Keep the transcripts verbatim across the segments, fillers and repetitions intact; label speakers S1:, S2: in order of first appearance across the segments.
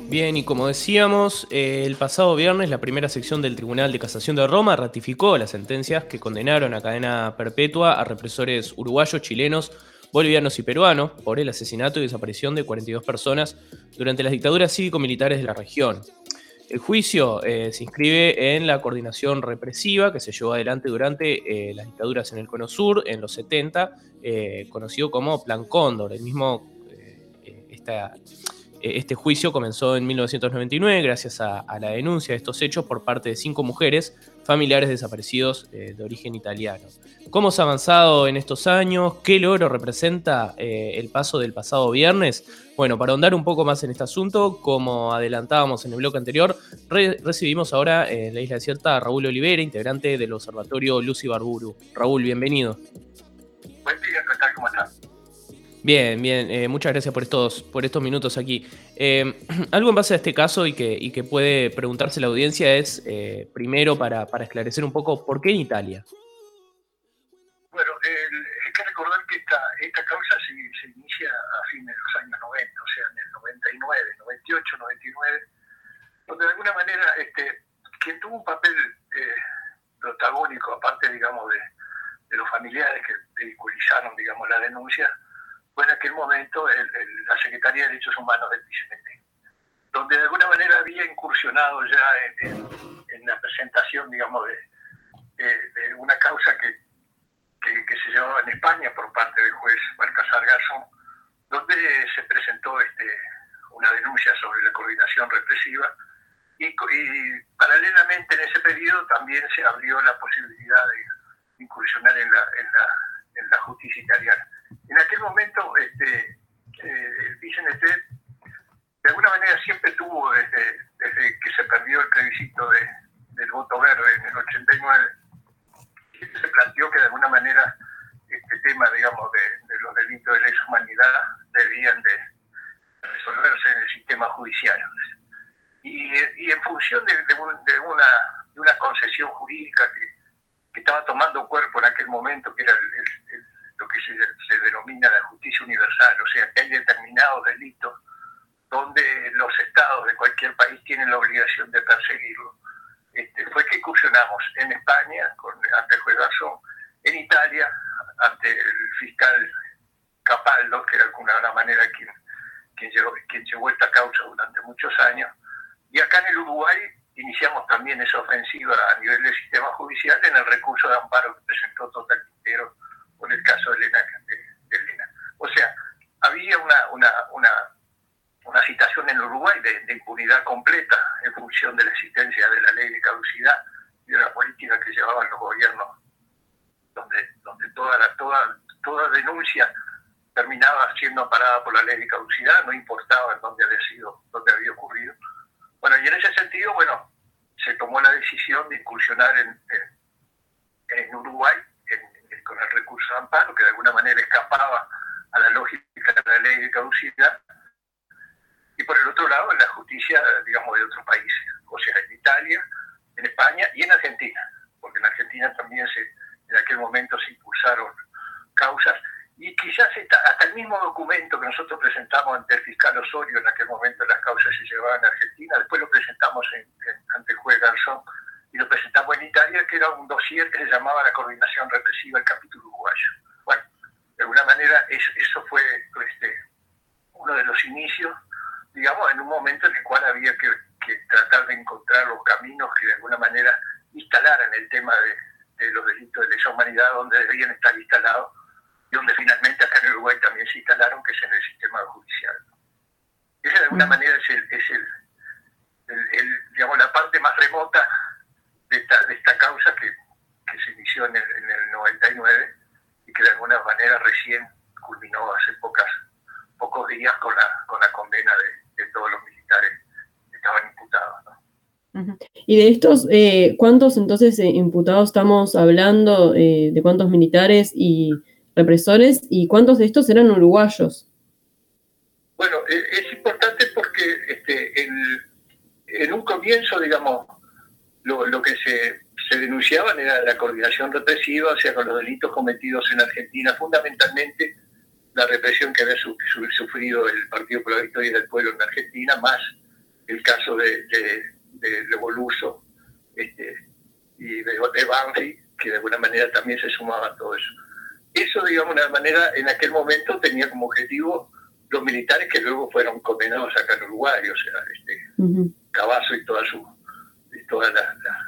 S1: Bien, y como decíamos, eh, el pasado viernes la primera sección del Tribunal de Casación de Roma ratificó las sentencias que condenaron a cadena perpetua a represores uruguayos, chilenos, bolivianos y peruanos por el asesinato y desaparición de cuarenta y dos personas durante las dictaduras cívico-militares de la región. El juicio eh, se inscribe en la coordinación represiva que se llevó adelante durante eh, las dictaduras en el Cono Sur en los setenta, eh, conocido como Plan Cóndor. El mismo, eh, eh, esta, este juicio comenzó en mil novecientos noventa y nueve gracias a, a la denuncia de estos hechos por parte de cinco mujeres familiares desaparecidos eh, de origen italiano. ¿Cómo se ha avanzado en estos años? ¿Qué logro representa eh, el paso del pasado viernes? Bueno, para ahondar un poco más en este asunto, como adelantábamos en el bloque anterior, re recibimos ahora en la Isla Desierta a Raúl Olivera, integrante del Observatorio Luz Ibarburu. Raúl, bienvenido.
S2: Buen día, ¿qué tal? ¿Cómo estás?
S1: Bien, bien, eh, muchas gracias por estos, por estos minutos aquí. Eh, algo en base a este caso y que, y que puede preguntarse la audiencia es, eh, primero, para, para esclarecer un poco, ¿por qué en Italia?
S2: Bueno, el, hay que recordar que esta, esta causa se, se inicia a fines de los años noventa, o sea, en el noventa y nueve, noventa y ocho, noventa y nueve, donde de alguna manera este, quien tuvo un papel eh, protagónico, aparte, digamos, de, de los familiares que vehiculizaron, digamos, la denuncia, fue en aquel momento el, el, la Secretaría de Derechos Humanos del P C M T, donde de alguna manera había incursionado ya en, en, en la presentación, digamos, de, de, de una causa que, que, que se llevaba en España por parte del juez Balcazar Garzón, donde se presentó este, una denuncia sobre la coordinación represiva y, y paralelamente en ese periodo también se abrió la posibilidad de incursionar en la, en la, en la justicia italiana. En aquel momento, este, eh, el P C M T de alguna manera siempre tuvo, desde, desde que se perdió el plebiscito de, del voto verde en el ochenta y nueve, se planteó que de alguna manera este tema, digamos, de, de los delitos de lesa humanidad debían de resolverse en el sistema judicial. Y, y en función de, de, un, de, una, de una concesión jurídica que, que estaba tomando cuerpo en aquel momento, que era el, el, el, lo que se, se denomina la justicia universal, o sea, que hay determinados delitos donde los estados de cualquier país tienen la obligación de perseguirlo. Este, fue que incursionamos en España, con, ante el juez Garzón, en Italia, ante el fiscal Capaldo, que era de alguna manera quien, quien, llevó, quien llevó esta causa durante muchos años, y acá en el Uruguay iniciamos también esa ofensiva a nivel del sistema judicial en el recurso de amparo que presentó Tota Quintero por el caso de Elena. De, de Elena. O sea, había una, una, una, una situación en Uruguay de, de impunidad completa en función de la existencia de la ley de caducidad y de la política que llevaban los gobiernos, donde, donde toda, la, toda, toda denuncia terminaba siendo amparada por la ley de caducidad, no importaba en dónde había sido, dónde había ocurrido. Bueno, y en ese sentido, bueno, se tomó la decisión de incursionar en, en, en Uruguay en, en, con el recurso de amparo, que de alguna manera escapaba a la lógica de la ley de caducidad, y por el otro lado en la justicia, digamos, de otros países, o sea, en Italia, en España y en Argentina, porque en Argentina también se, en aquel momento se impulsaron causas, y quizás esta, hasta el mismo documento que nosotros presentamos ante el fiscal Osorio, en aquel momento las causas se llevaban a Argentina, después lo presentamos en, en, ante el juez Garzón, y lo presentamos en Italia, que era un dossier que se llamaba la coordinación represiva del capítulo uruguayo. Bueno, de alguna manera eso, eso fue este, uno de los inicios, digamos, en un momento en el cual había que, que tratar de encontrar los caminos que de alguna manera instalaran el tema de, de los delitos de lesa humanidad donde debían estar instalados, y donde finalmente acá en Uruguay también se instalaron, que es en el sistema judicial. Esa de alguna mm. manera es, el, es el, el, el, digamos, la parte más remota de esta, de esta causa que, que se inició en el, en el noventa y nueve y que de alguna manera recién culminó hace pocas, pocos días con la, con la condena de, de todos los militares que estaban imputados, ¿no?
S3: Y de estos, eh, ¿cuántos entonces eh, imputados estamos hablando? Eh, ¿De cuántos militares y represores? ¿Y cuántos de estos eran uruguayos?
S2: Bueno, eh, es importante porque este, el, en un comienzo, digamos, lo, lo que se, se denunciaban era la coordinación represiva, o sea, con los delitos cometidos en Argentina, fundamentalmente la represión que había su, su, sufrido el Partido por la Victoria del Pueblo en Argentina, más el caso de, de, de Levoluso este, y de, de Banfi, que de alguna manera también se sumaba a todo eso. Eso, digamos, de alguna manera, en aquel momento tenía como objetivo los militares que luego fueron condenados acá en Uruguay, o sea, este, uh-huh. Cavazo y toda su, y toda la, la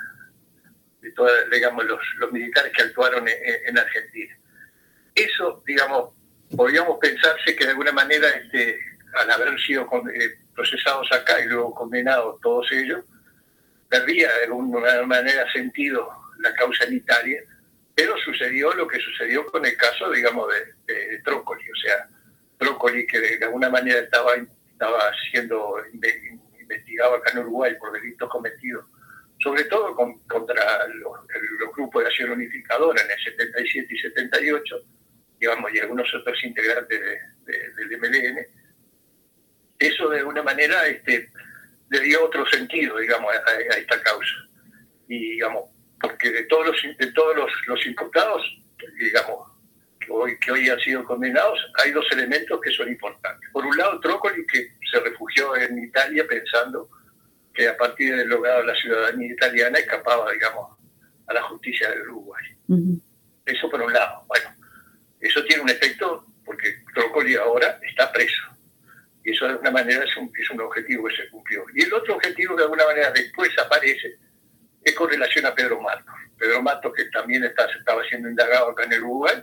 S2: de toda, digamos, los, los militares que actuaron en, en Argentina. Eso, digamos, podríamos pensarse que de alguna manera, este, al haber sido con, eh, procesados acá y luego condenados todos ellos, perdía de alguna manera sentido la causa en Italia, pero sucedió lo que sucedió con el caso, digamos, de, de, de Trócoli, o sea, Trócoli que de, de alguna manera estaba, estaba siendo investigado acá en Uruguay por delitos cometidos, sobre todo con, contra los, los grupos de acción unificadora en el setenta y siete y setenta y ocho, digamos, y algunos otros integrantes de, de, del M L N. Eso de alguna manera este, le dio otro sentido, digamos, a, a esta causa. Y, digamos, porque de todos los, de todos los, los imputados, digamos, que hoy, que hoy han sido condenados, hay dos elementos que son importantes. Por un lado, Trócoli, que se refugió en Italia pensando que a partir del logrado de la ciudadanía italiana escapaba, digamos, a la justicia del Uruguay. Uh-huh. Eso por un lado. Bueno, eso tiene un efecto porque Trócoli ahora está preso. Y eso de alguna manera es un, es un objetivo que se cumplió. Y el otro objetivo que de alguna manera después aparece es con relación a Pedro Matos. Pedro Matos, que también está, estaba siendo indagado acá en el Uruguay,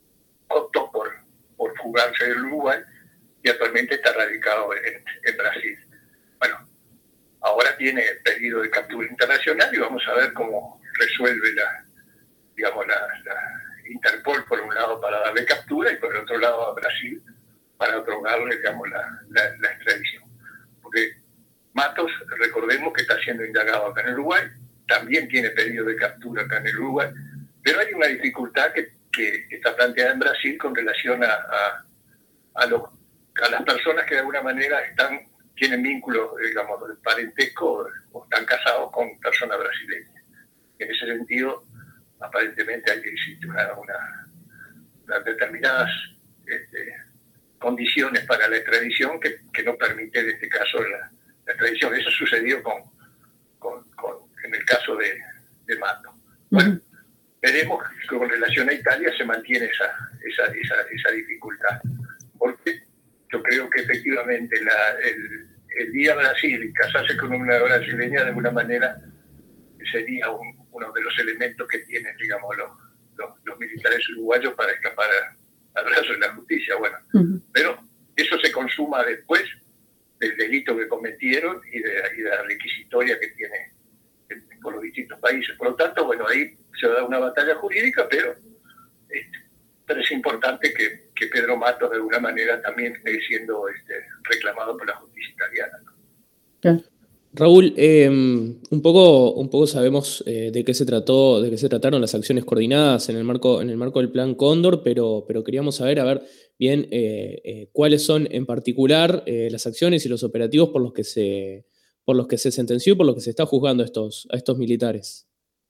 S2: optó por, por fugarse del Uruguay y actualmente está radicado en, en Brasil. Bueno, ahora tiene pedido de captura internacional y vamos a ver cómo resuelve la, digamos, la, la Interpol por un lado para darle captura y por el otro lado a Brasil para otorgarle, digamos, la, la, la extradición. Porque Matos, recordemos que está siendo indagado acá en Uruguay, también tiene pedido de captura acá en el Uruguay, pero hay una dificultad que, que, que está planteada en Brasil con relación a, a, a, los, a las personas que de alguna manera están tienen vínculos, digamos, de parentesco o están casados con personas brasileñas. En ese sentido, aparentemente hay que existir una, una, unas determinadas este, condiciones para la extradición que, que no permiten, en este caso, la, la extradición. Eso sucedió con, con, con, en el caso de, de Mato. Bueno, uh-huh. Veremos que con relación a Italia se mantiene esa, esa, esa, esa dificultad. Porque yo creo que efectivamente la, el, el día Brasil y casarse con una brasileña de alguna manera sería un, uno de los elementos que tienen, digamos, los, los, los militares uruguayos para escapar al brazo de la justicia. Bueno, uh-huh. Pero eso se consuma después del delito que cometieron y de, y de la requisitoria que tiene en, por los distintos países. Por lo tanto, bueno, ahí se da una batalla jurídica, pero, este, pero es importante que, que Pedro Matos de alguna manera también esté siendo este, reclamado por la justicia italiana, ¿no?
S1: Claro. Raúl, eh, un poco, un poco sabemos eh, de qué se trató, de qué se trataron las acciones coordinadas en el marco, en el marco del Plan Cóndor, pero, pero queríamos saber, a ver, bien, eh, eh, cuáles son en particular eh, las acciones y los operativos por los que se, por los que se sentenció, por los que se está juzgando a estos, a estos militares.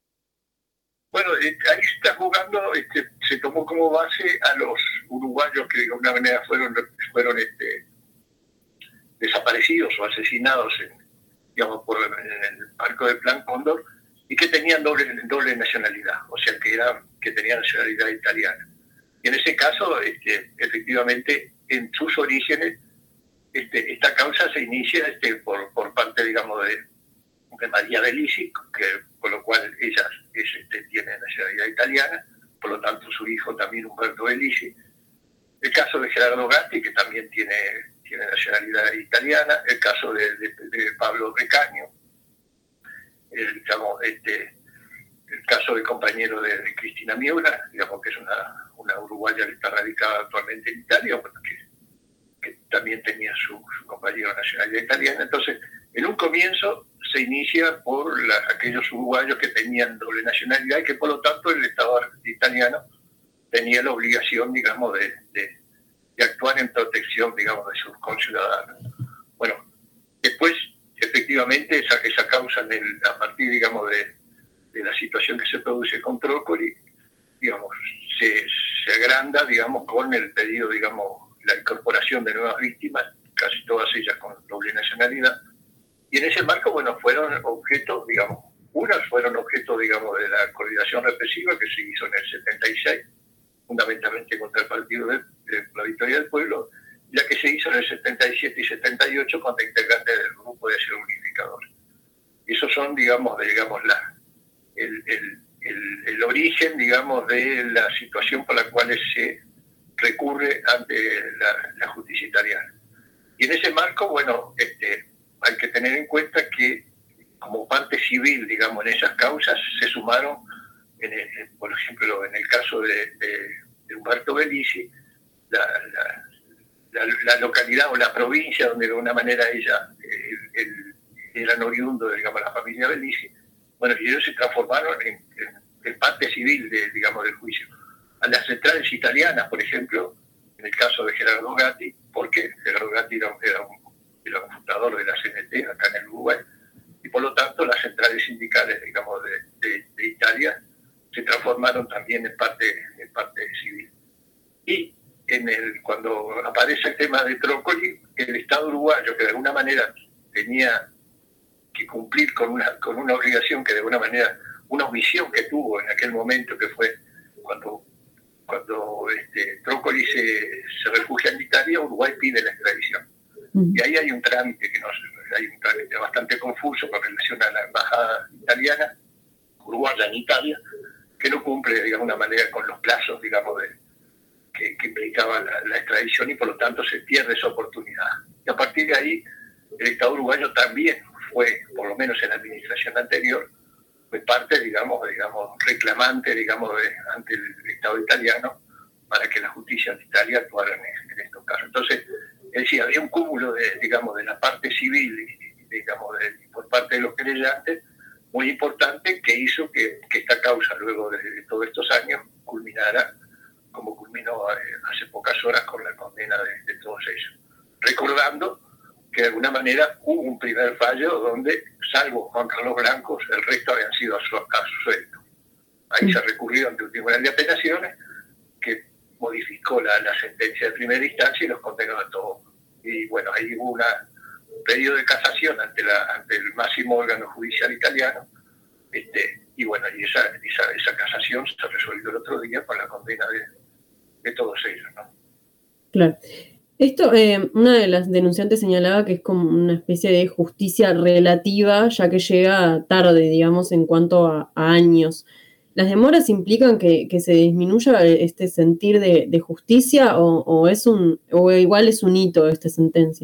S2: Bueno, eh, ahí se está jugando, este, se tomó como base a los uruguayos que de alguna manera fueron, fueron este, desaparecidos o asesinados en, digamos, por en el marco del Plan Cóndor y que tenían doble, doble nacionalidad, o sea, que, era, que tenían nacionalidad italiana. Y en ese caso, este, efectivamente, en sus orígenes, este, esta causa se inicia este, por, por parte, digamos, de, de María Belisi, que, con lo cual ella es, este, tiene nacionalidad italiana, por lo tanto su hijo también Humberto Belisi. El caso de Gerardo Gatti, que también tiene, tiene nacionalidad italiana, el caso de, de, de Pablo Recaño, el, digamos, este, el caso del compañero de, de Cristina Miura, digamos que es una, una uruguaya que está radicada actualmente en Italia, bueno, que, que también tenía su, su compañero de nacionalidad italiana. Entonces, en un comienzo se inicia por la, aquellos uruguayos que tenían doble nacionalidad y que por lo tanto el Estado italiano tenía la obligación, digamos, de, de, de actuar en protección, digamos, de sus conciudadanos. Bueno, después, efectivamente, esa, esa causa, en el, a partir, digamos, de, de la situación que se produce con Trócoli, digamos, se, se agranda, digamos, con el pedido, digamos, la incorporación de nuevas víctimas, casi todas ellas con doble nacionalidad, y en ese marco, bueno, fueron objeto, digamos, unas fueron objeto, digamos, de la coordinación represiva que se hizo en el setenta y seis, fundamentalmente contra el Partido de, de la Victoria del Pueblo, y la que se hizo en el setenta y siete y setenta y ocho contra integrantes del Grupo de Acción Unificador. Esos son, digamos, de, digamos la, el, el, el, el origen, digamos, de la situación por la cual se recurre ante la, la justicia italiana. Y en ese marco, bueno, este, hay que tener en cuenta que como parte civil, digamos, en esas causas se sumaron, en el, por ejemplo, en el caso de, de, de Umberto Bellisi, la, la, la, la localidad o la provincia donde de alguna manera ella, el, el, eran oriundos, digamos, la familia Bellisi, bueno, y ellos se transformaron en, en, en parte civil, de, digamos, del juicio. A las centrales italianas, por ejemplo, en el caso de Gerardo Gatti, porque Gerardo Gatti era, era, un, era un fundador de la C N T acá en el Uruguay, y por lo tanto las centrales sindicales, digamos, de, de, de Italia se transformaron también en parte, en parte civil. Y en el, cuando aparece el tema de Trócoli, el Estado uruguayo, que de alguna manera tenía que cumplir con una, con una obligación que de alguna manera, una omisión que tuvo en aquel momento, que fue cuando, cuando este, Trócoli se, se refugia en Italia, Uruguay pide la extradición. Y ahí hay un trámite que no hay un trámite bastante confuso con relación a la embajada italiana, uruguaya en Italia, que no cumple de alguna manera con los plazos, digamos, de, que, que implicaba la, la extradición, y por lo tanto se pierde esa oportunidad. Y a partir de ahí, el Estado uruguayo también fue, por lo menos en la administración anterior, fue parte, digamos, digamos reclamante, digamos, de, ante el Estado italiano para que la justicia de Italia actuara en, en estos casos. Entonces, es decir, había un cúmulo de, digamos, de la parte civil y, digamos, de, por parte de los querellantes muy importante, que hizo que, que esta causa, luego de, de todos estos años, culminara como culminó eh, hace pocas horas con la condena de, de todos ellos. Recordando que de alguna manera hubo un primer fallo donde, salvo Juan Carlos Blancos, el resto habían sido absueltos. Ahí se recurrió ante un tribunal de apelaciones que modificó la, la sentencia de primera instancia y los condenó a todos. Y bueno, ahí hubo una, un pedido de casación ante, la, ante el máximo órgano judicial italiano, este, y bueno, y esa, esa, esa casación se resolvió el otro día con la condena de, de todos ellos, ¿no?
S3: Claro. Esto, eh, una de las denunciantes señalaba que es como una especie de justicia relativa, ya que llega tarde, digamos, en cuanto a, a años. ¿Las demoras implican que, que se disminuya este sentir de, de justicia o, o es un o igual es un hito esta sentencia?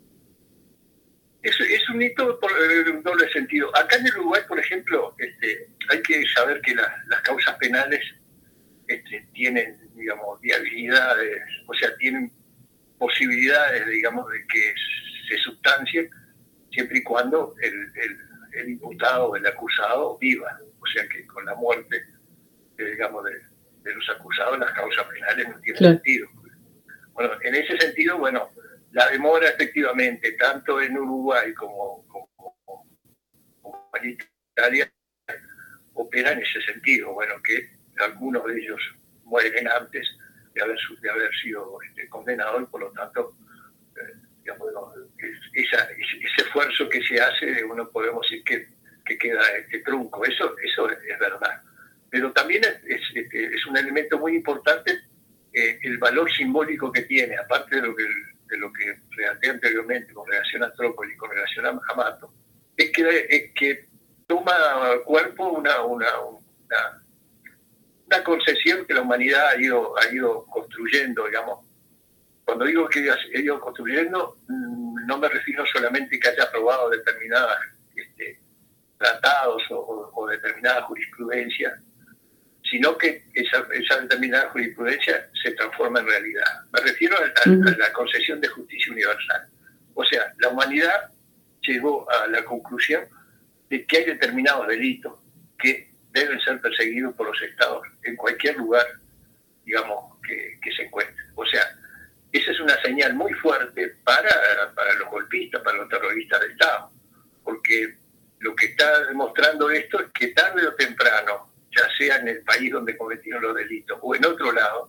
S2: Es, es un hito por eh, un doble sentido. Acá en el Uruguay, por ejemplo, este, hay que saber que la, las causas penales este, tienen, digamos, viabilidades, o sea, tienen posibilidades, digamos, de que se sustancien siempre y cuando el, el, el imputado o el acusado viva. O sea que con la muerte, eh, digamos, de, de los acusados, las causas penales no tienen claro. sentido. Bueno, en ese sentido, bueno, la demora efectivamente, tanto en Uruguay como, como, como en Italia, opera en ese sentido. Bueno, que algunos de ellos mueren antes de haber, de haber sido este, condenados y por lo tanto, eh, digamos, no, es, esa, ese esfuerzo que se hace, uno podemos decir que, que queda este trunco. Eso, eso es, es verdad. Pero también es, es, es un elemento muy importante eh, el valor simbólico que tiene, aparte de lo que, de lo que relaté anteriormente con relación a Trócoli y con relación a Amato, es que, es que toma cuerpo una, una, una una concesión que la humanidad ha ido, ha ido construyendo, digamos. Cuando digo que ha ido construyendo, no me refiero solamente que haya aprobado determinados este, tratados o, o determinada jurisprudencia, sino que esa, esa determinada jurisprudencia se transforma en realidad. Me refiero a, a, a la concesión de justicia universal. O sea, la humanidad llegó a la conclusión de que hay determinados delitos que deben ser perseguidos por los estados en cualquier lugar, digamos, que, que se encuentren. O sea, esa es una señal muy fuerte para, para los golpistas, para los terroristas de Estado, porque lo que está demostrando esto es que tarde o temprano, ya sea en el país donde cometieron los delitos o en otro lado,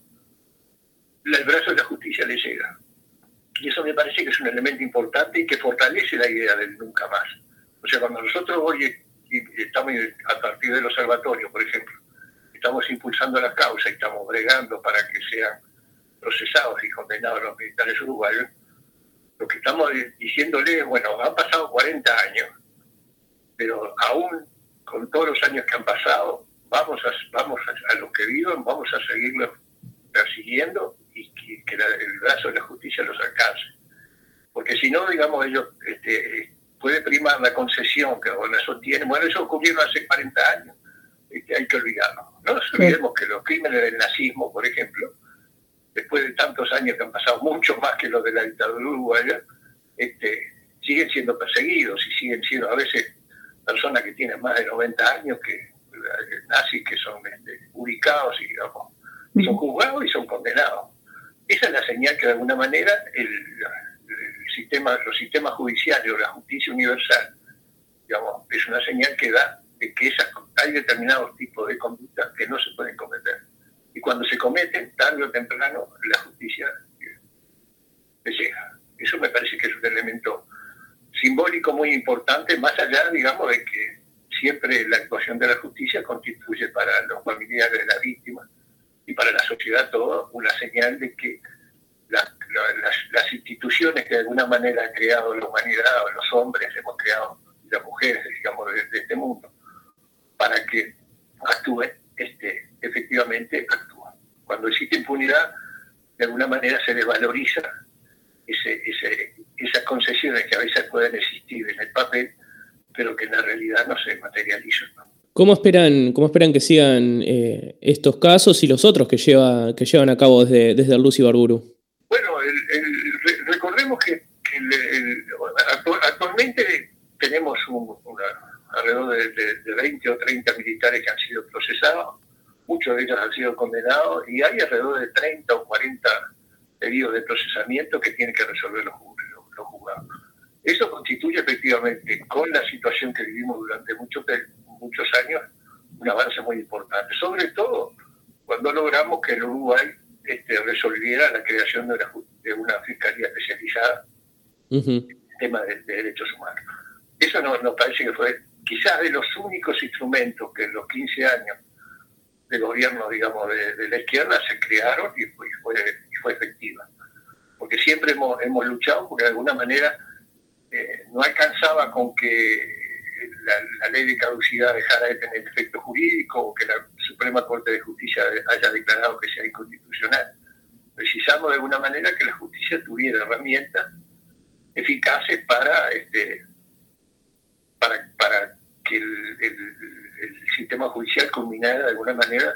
S2: el brazo de la justicia le llega. Y eso me parece que es un elemento importante y que fortalece la idea del nunca más. O sea, cuando nosotros hoy y estamos a partir del observatorio, por ejemplo, estamos impulsando la causa y estamos bregando para que sean procesados y condenados los militares uruguayos, lo que estamos diciéndole es, bueno, han pasado cuarenta años, pero aún con todos los años que han pasado, vamos a, vamos a, a los que vivan, vamos a seguirlos persiguiendo y que, que la, el brazo de la justicia los alcance. Porque si no, digamos, ellos este, puede primar la concesión que ahora sostienen. Bueno, eso ocurrió hace cuarenta años, este, hay que olvidarlo. No nos olvidemos que los crímenes del nazismo, por ejemplo, después de tantos años que han pasado, mucho más que los de la dictadura uruguaya, este, siguen siendo perseguidos y siguen siendo a veces personas que tienen más de noventa años, que nazis que son este, ubicados y digamos, son juzgados y son condenados. Esa es la señal que de alguna manera el, el sistema, los sistemas judiciales o la justicia universal, digamos, es una señal que da de que esas, hay determinados tipos de conductas que no se pueden cometer. Y cuando se cometen, tarde o temprano, la justicia le llega. Eso me parece que es un elemento simbólico muy importante, más allá, digamos, de que siempre la actuación de la justicia constituye para los familiares de la víctima y para la sociedad todo una señal de que la, la, las, las instituciones que de alguna manera ha creado la humanidad, o los hombres hemos creado, y las mujeres, digamos, de, de este mundo, para que actúen, este, efectivamente actúan. Cuando existe impunidad, de alguna manera se desvaloriza ese, ese, esas concesiones que a veces pueden existir en el papel, pero que en la realidad no se materializan, ¿no?
S1: ¿Cómo esperan, cómo esperan que sigan eh, estos casos y los otros que, lleva, que llevan a cabo desde, desde Arluz Ibarburu?
S2: Bueno, el, el, recordemos que, que el, el, actualmente tenemos un, una, alrededor de, de, de veinte o treinta militares que han sido procesados, muchos de ellos han sido condenados, y hay alrededor de treinta o cuarenta pedidos de procesamiento que tienen que resolver los, los, los juzgados. Eso constituye efectivamente, con la situación que vivimos durante muchos, muchos años, un avance muy importante. Sobre todo cuando logramos que el Uruguay este, resolviera la creación de una, de una fiscalía especializada uh-huh. en temas de, de derechos humanos. Eso nos, nos parece que fue quizás de los únicos instrumentos que en los quince años de gobierno, digamos, de, de la izquierda se crearon y fue, y fue, y fue efectiva. Porque siempre hemos, hemos luchado porque de alguna manera Eh, no alcanzaba con que la, la ley de caducidad dejara de tener efecto jurídico o que la Suprema Corte de Justicia haya declarado que sea inconstitucional. Precisamos de alguna manera que la justicia tuviera herramientas eficaces para este para, para que el, el, el sistema judicial culminara de alguna manera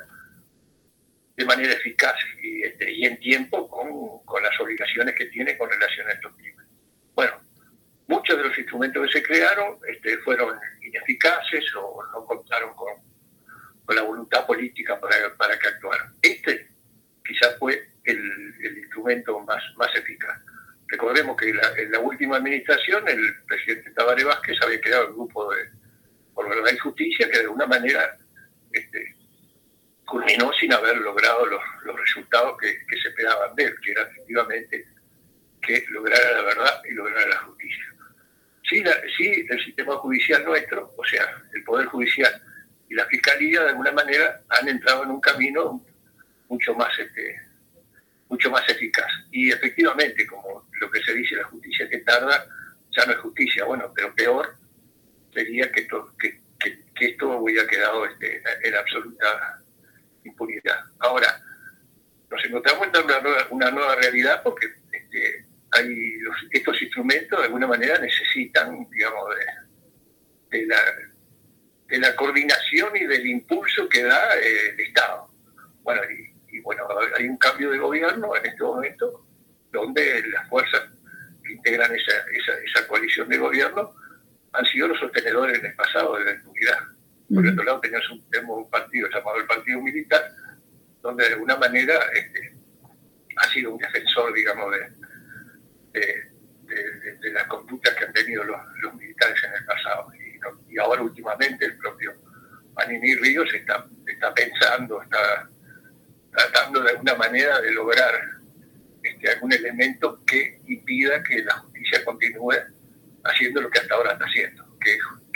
S2: de manera eficaz y, este, y en tiempo con, con las obligaciones que tiene con relación a estos crímenes. Bueno, muchos de los instrumentos que se crearon este, fueron ineficaces o no contaron con, con la voluntad política para, para que actuaran. Este quizás fue el, el instrumento más, más eficaz. Recordemos que la, en la última administración el presidente Tabaré Vázquez había creado el grupo de por Verdad y Justicia que de alguna manera este, culminó sin haber logrado los, los resultados que, que se esperaban de él, que era efectivamente que lograra la verdad y lograra la justicia. Sí, la, sí, el sistema judicial nuestro, o sea, el Poder Judicial y la Fiscalía, de alguna manera, han entrado en un camino mucho más este, mucho más eficaz. Y efectivamente, como lo que se dice, la justicia que tarda, ya no es justicia. Bueno, pero peor sería que, to, que, que, que esto hubiera quedado este, en absoluta impunidad. Ahora, nos encontramos en una nueva, una nueva realidad porque este, hay los, estos instrumentos de alguna manera necesitan, digamos, de, de, la, de la coordinación y del impulso que da eh, el Estado. Bueno, y, y bueno, hay un cambio de gobierno en este momento donde las fuerzas que integran esa, esa, esa coalición de gobierno han sido los sostenedores en el pasado de la impunidad. Por uh-huh. otro lado tenemos un, tenemos un partido llamado el Partido Militar, donde de alguna manera este, ha sido un defensor, digamos, de De, de, de las conductas que han tenido los, los militares en el pasado. Y, no, y ahora últimamente el propio Manini Ríos está, está pensando, está tratando de alguna manera de lograr este, algún elemento que impida que la justicia continúe haciendo lo que hasta ahora está haciendo, que es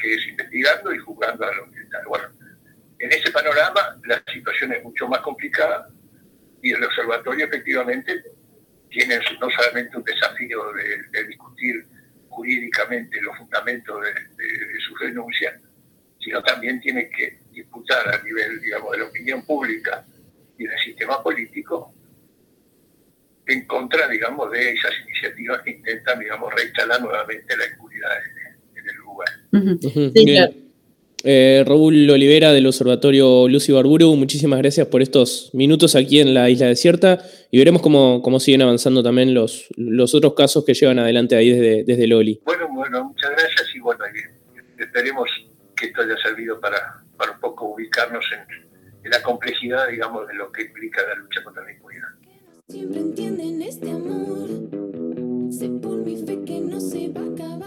S2: que es investigando y juzgando a los que están. Bueno, en ese panorama la situación es mucho más complicada y el observatorio efectivamente tiene no solamente un desafío de, de discutir jurídicamente los fundamentos de, de, de sus denuncias, sino también tiene que disputar a nivel, digamos, de la opinión pública y del sistema político en contra, digamos, de esas iniciativas que intentan, digamos, reinstalar nuevamente la impunidad en, en el lugar.
S1: Uh-huh. Uh-huh. Sí, claro. Eh, Raúl Olivera del Observatorio Lucy Barburu, muchísimas gracias por estos minutos aquí en la Isla Desierta y veremos cómo, cómo siguen avanzando también los, los otros casos que llevan adelante ahí desde, desde Loli.
S2: Bueno, bueno, muchas gracias y bueno, esperemos que esto haya servido para, para un poco ubicarnos en, en la complejidad, digamos, de lo que implica la lucha contra la impunidad. Siempre entienden este amor, sé por mi fe que no se va a acabar.